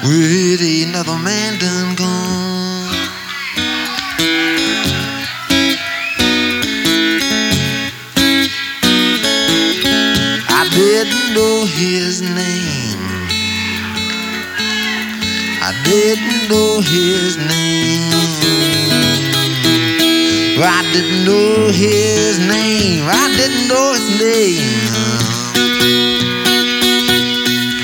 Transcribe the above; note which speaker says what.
Speaker 1: Wait, another man done gone. I didn't know his name. I didn't know his name. I didn't know his name. I didn't know his name.